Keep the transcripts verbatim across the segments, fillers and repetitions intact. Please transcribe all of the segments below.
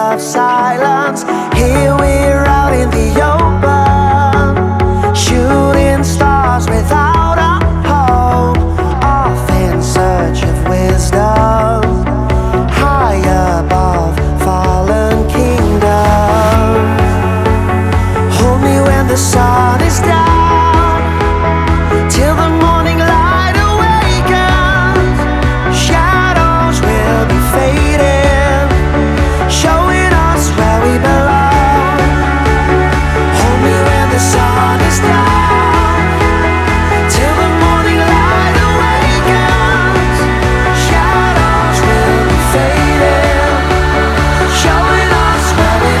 of silence. Here we're out in the open, shooting stars without a hope, off in search of wisdom, high above fallen kingdoms. Hold me when the sun is down, till the morning light awakens. Shadows will be fading, showing us where we belong. Hold me when the sun is down, till the morning light awakens. Shadows will be fading, showing us where we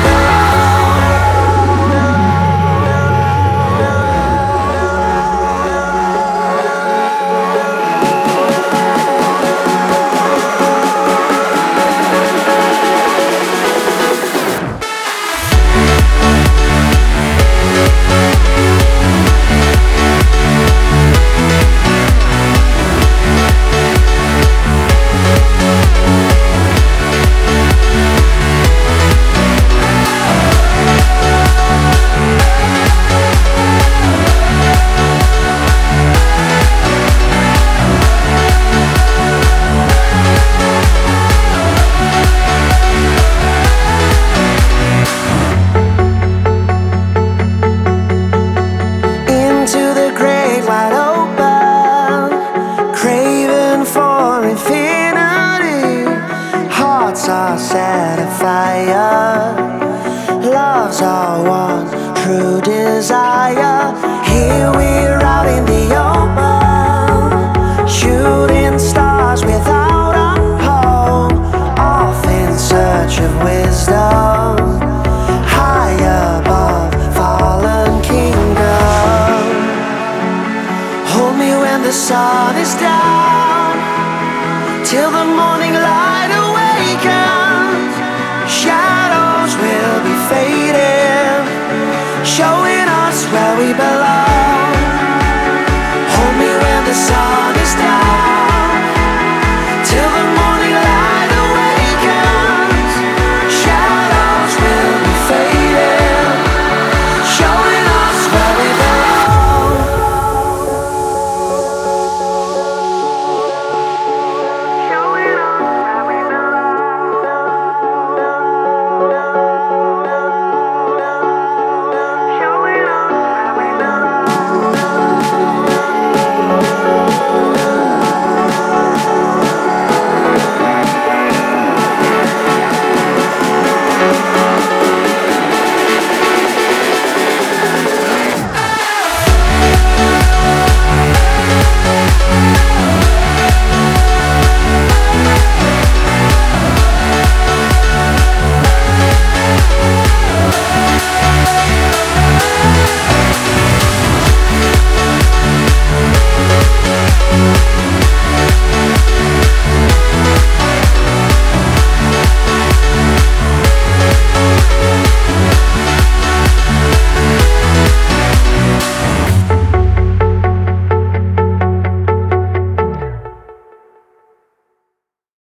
are set afire. Love's our one true desire. Here we're out in the